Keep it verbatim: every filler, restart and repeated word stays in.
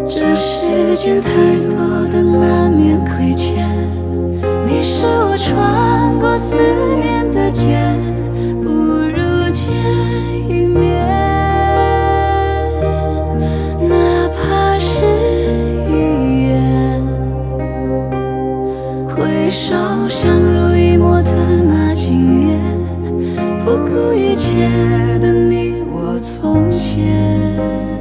这世间太多的难免亏欠，你是我穿过思念的剑，不如见一面，哪怕是一眼。回首相濡以沫的那几年，不顾一切的你我从前。